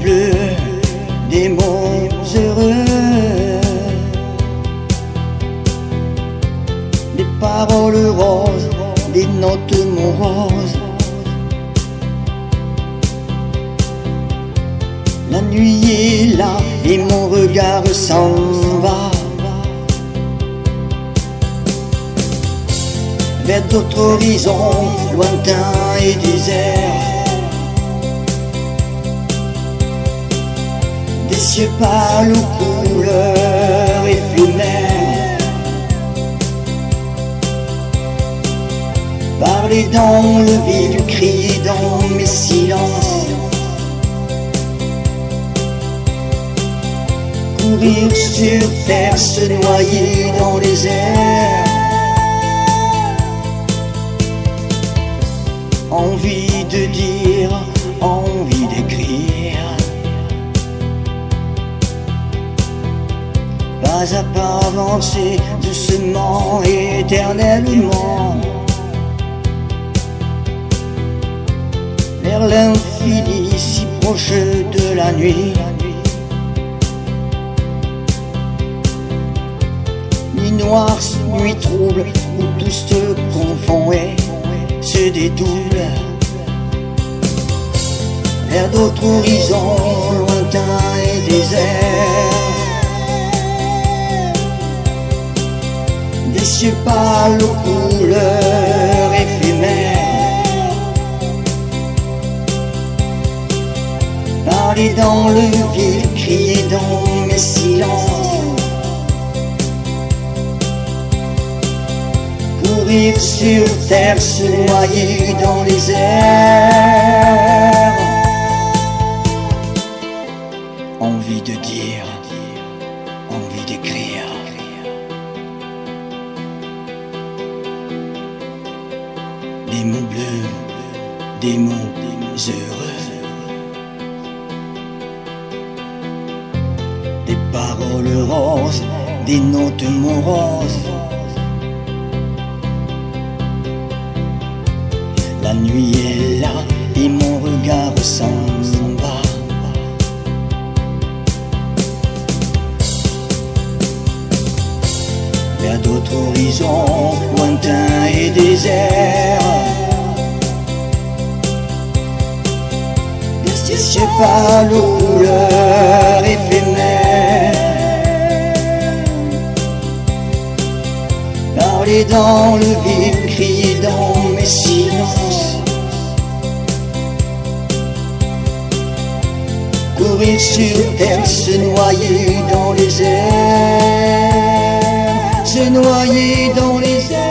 bleus, des mots heureux, des paroles roses, des notes moroses. La nuit est là et mon regard s'en va vers d'autres horizons lointains et déserts, des cieux pâles aux couleurs éphémères. Parler dans le vide, crier dans mes silences, courir sur terre, se noyer dans les airs. Envie de dire, envie d'écrire, pas à pas avancer, doucement et éternellement, vers l'infini si proche de la nuit. Nuit noire, nuit trouble, où tout se confond et se dédouble vers d'autres horizons lointains et déserts, des cieux pâles aux couleurs éphémères. Parler dans le vide, crier dans mes silences, courir sur terre, se noyer dans les airs. Envie de dire, envie d'écrire, des mots bleus, des mots heureux, des paroles roses, des notes moroses. La nuit est là et mon regard s'en va vers d'autres horizons lointains et déserts, des cieux pâles aux couleurs éphémères. Parler dans le vide, crier dans mes silences, courir sur terre, se noyer dans les airs, se noyer dans les airs.